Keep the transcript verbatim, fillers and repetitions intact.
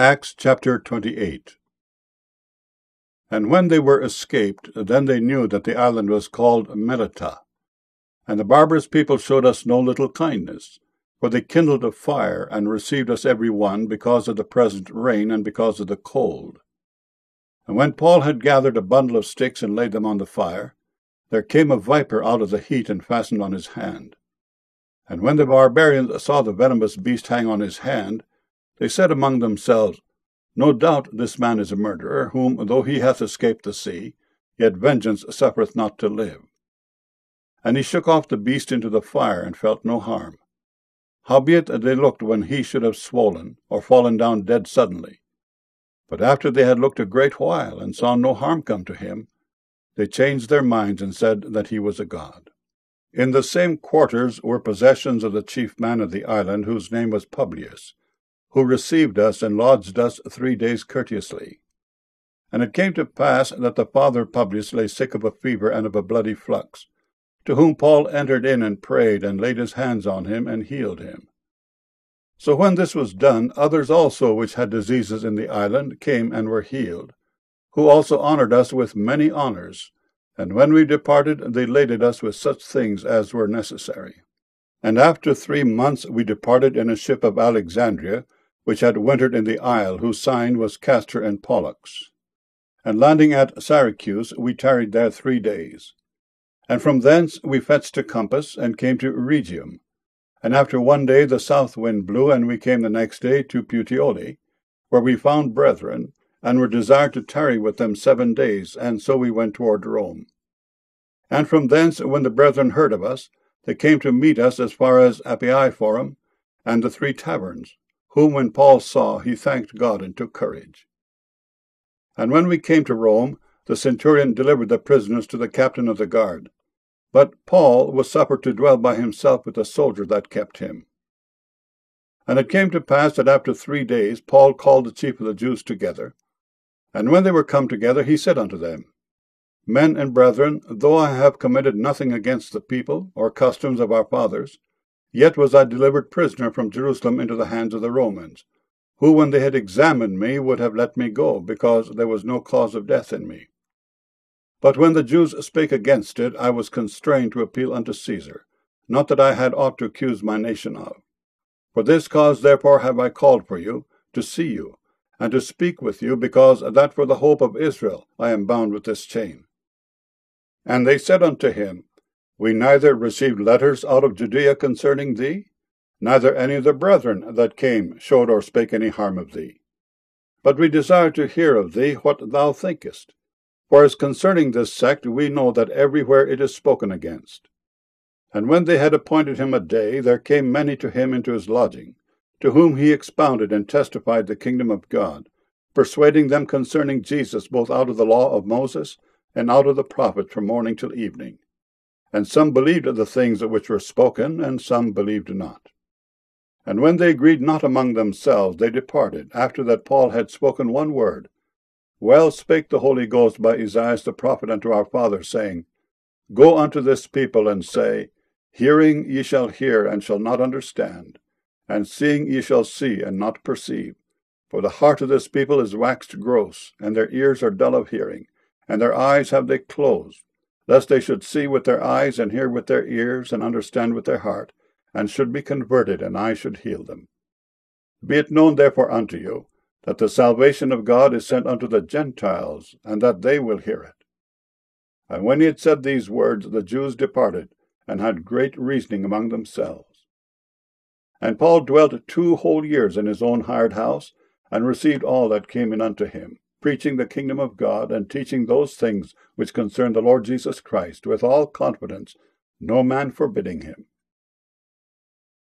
Acts chapter twenty-eight. And when they were escaped, then they knew that the island was called Melita. And the barbarous people showed us no little kindness, for they kindled a fire, and received us every one, because of the present rain, and because of the cold. And when Paul had gathered a bundle of sticks and laid them on the fire, there came a viper out of the heat and fastened on his hand. And when the barbarians saw the venomous beast hang on his hand, they said among themselves, No doubt this man is a murderer, whom, though he hath escaped the sea, yet vengeance suffereth not to live. And he shook off the beast into the fire, and felt no harm. Howbeit they looked when he should have swollen, or fallen down dead suddenly. But after they had looked a great while, and saw no harm come to him, they changed their minds, and said that he was a god. In the same quarters were possessions of the chief man of the island, whose name was Publius, who received us and lodged us three days courteously. And it came to pass that the father of Publius lay sick of a fever and of a bloody flux, to whom Paul entered in and prayed, and laid his hands on him, and healed him. So when this was done, others also which had diseases in the island came and were healed, who also honored us with many honors, and when we departed they laded us with such things as were necessary. And after three months we departed in a ship of Alexandria, which had wintered in the isle, whose sign was Castor and Pollux. And landing at Syracuse, we tarried there three days. And from thence we fetched a compass, and came to Rhegium. And after one day the south wind blew, and we came the next day to Puteoli, where we found brethren, and were desired to tarry with them seven days, and so we went toward Rome. And from thence, when the brethren heard of us, they came to meet us as far as Appii-forum, and the Three Taverns, whom when Paul saw, he thanked God and took courage. And when we came to Rome, the centurion delivered the prisoners to the captain of the guard. But Paul was suffered to dwell by himself with a soldier that kept him. And it came to pass that after three days Paul called the chief of the Jews together. And when they were come together, he said unto them, Men and brethren, though I have committed nothing against the people, or customs of our fathers, yet was I delivered prisoner from Jerusalem into the hands of the Romans, who, when they had examined me, would have let me go, because there was no cause of death in me. But when the Jews spake against it, I was constrained to appeal unto Caesar, not that I had aught to accuse my nation of. For this cause therefore have I called for you, to see you, and to speak with you, because that for the hope of Israel I am bound with this chain. And they said unto him, We neither received letters out of Judea concerning thee, neither any of the brethren that came showed or spake any harm of thee. But we desire to hear of thee what thou thinkest. For as concerning this sect we know that everywhere it is spoken against. And when they had appointed him a day, there came many to him into his lodging, to whom he expounded and testified the kingdom of God, persuading them concerning Jesus both out of the law of Moses and out of the prophets from morning till evening. And some believed of the things which were spoken, and some believed not. And when they agreed not among themselves, they departed, after that Paul had spoken one word. Well spake the Holy Ghost by Esaias the prophet unto our fathers, saying, Go unto this people, and say, Hearing ye shall hear, and shall not understand, and seeing ye shall see, and not perceive. For the heart of this people is waxed gross, and their ears are dull of hearing, and their eyes have they closed, lest they should see with their eyes, and hear with their ears, and understand with their heart, and should be converted, and I should heal them. Be it known therefore unto you, that the salvation of God is sent unto the Gentiles, and that they will hear it. And when he had said these words, the Jews departed, and had great reasoning among themselves. And Paul dwelt two whole years in his own hired house, and received all that came in unto him, preaching the kingdom of God, and teaching those things which concern the Lord Jesus Christ, with all confidence, no man forbidding him.